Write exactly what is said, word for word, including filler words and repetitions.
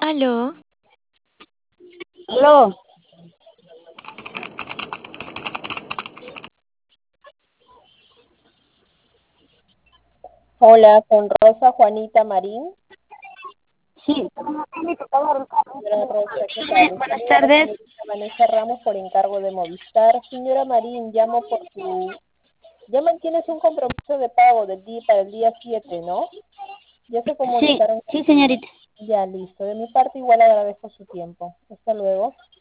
Aló, Aló, Hola, con Rosa Juanita Marín. sí. Señora Rosa, ¿qué Sí, tal? Le buenas saluda la tardes. señorita Vanessa Ramos por encargo de Movistar. Señora Marín, llamo por su... Ya mantienes un compromiso de pago del día para el día siete, ¿no? Ya se Sí, comunicaron sí, contigo. señorita. Ya, listo. De mi parte igual agradezco su tiempo. Hasta luego.